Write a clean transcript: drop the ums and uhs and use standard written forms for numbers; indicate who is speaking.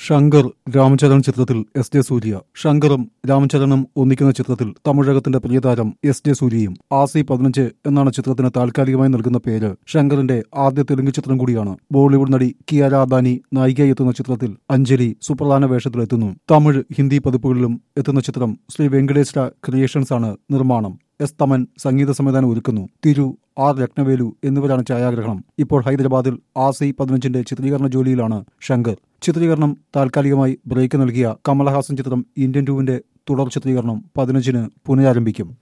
Speaker 1: ശങ്കർ രാമചരൺ ചിത്രത്തിൽ S J സൂര്യ. ശങ്കറും രാമചരണും ഒന്നിക്കുന്ന ചിത്രത്തിൽ തമിഴകത്തിന്റെ പ്രിയതാരം എസ് ജെ സൂര്യയും. ആസി 15 എന്നാണ് ചിത്രത്തിന് താൽക്കാലികമായി നൽകുന്ന പേര്. ശങ്കറിന്റെ ആദ്യ തെലുങ്ക് ചിത്രം കൂടിയാണ്. ബോളിവുഡ് നടി കിയാര അദാനി നായികയായി എത്തുന്ന ചിത്രത്തിൽ അഞ്ജലി സുപ്രധാന വേഷത്തിലെത്തുന്നു. തമിഴ്, ഹിന്ദി പതിപ്പുകളിലും എത്തുന്ന ചിത്രം ശ്രീ വെങ്കടേശ്വര ക്രിയേഷൻസ് ആണ് നിർമ്മാണം. എസ് തമൻ സംഗീത സംവിധാനം ഒരുക്കുന്നു. തിരു, ആർ രത്നവേലു എന്നിവരാണ് ഛായാഗ്രഹണം. ഇപ്പോൾ ഹൈദരാബാദിൽ ആസി 15 ചിത്രീകരണ ജോലിയിലാണ് ശങ്കർ. ചിത്രീകരണം താൽക്കാലികമായി ബ്രേക്ക് നൽകിയ കമലഹാസൻ ചിത്രം ഇന്ത്യൻ 2 തുടർ ചിത്രീകരണം 15 പുനരാരംഭിക്കും.